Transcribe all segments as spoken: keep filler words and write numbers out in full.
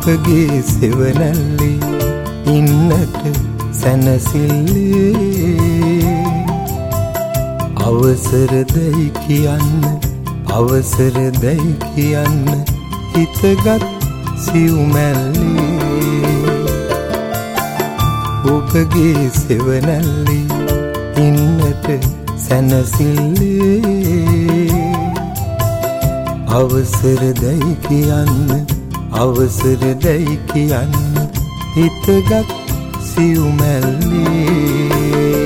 ඔබගේ සෙවණැල්ලේ ඉන්නට සැනසෙල්ලේ අවසර දෙයි කියන්න අවසර දෙයි කියන්න හිතගත් සිව්මැල්ලේ ඔබගේ සෙවණැල්ලේ ඉන්නට සැනසෙල්ලේ අවසර දෙයි කියන්න අවසර දෙයි කියන්න හිතගත් සිව්මැල්ලේ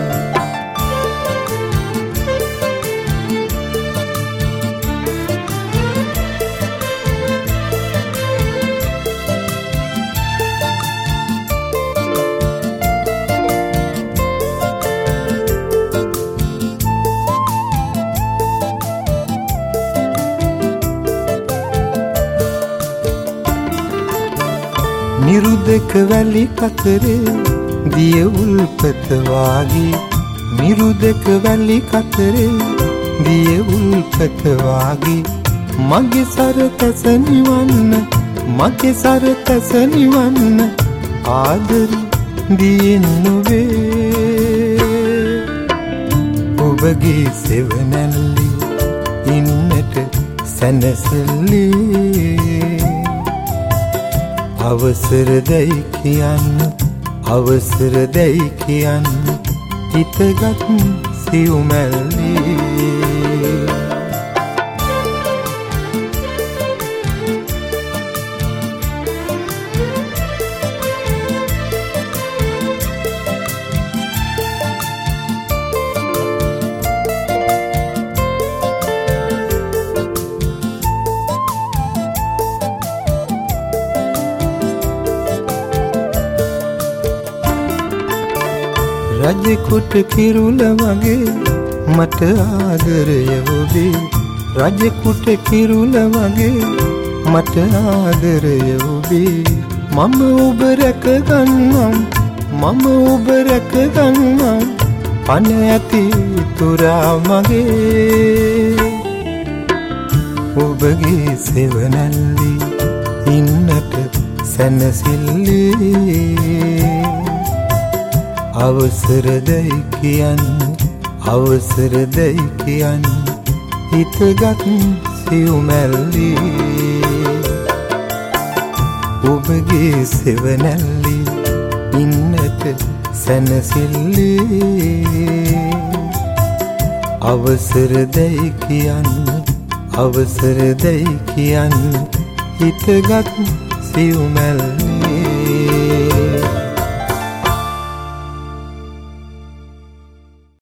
නිරුදක වැලි කතරේ දිය උල්පත වාගේ නිරුදක වැලි කතරේ දිය උල්පත වාගේ මගේ සරතස නිවන්න මගේ සරතස නිවන්න ආදර දියෙන් නොවේ ඔබගේ සෙවණැල්ලේ ඉන්නට සැනසෙල්ලේ අවසර දෙයි කියන්න අවසර දෙයි කියන්න හිතගත් සිව්මැල්ලේ රජෙකුට කිරුල වගේ මට ආදරය ඔබේ රජෙකුට කිරුල වගේ මට ආදරය ඔබේ මම ඔබ රැක ගන්නම් මම ඔබ රැක ගන්නම් පණ ඇති තුරා මගේ ඔබගේ සෙවණැල්ලේ ඉන්නට සැනසෙල්ලේ අවසර දෙයි කියන්න අවසර දෙයි කියන්න හිතගත් සිව්මැල්ලේ ඔබගේ සෙවණැල්ලේ ඉන්නට සැනසෙල්ලේ අවසර දෙයි කියන්න අවසර දෙයි කියන්න හිතගත් සිව්මැල්ලේ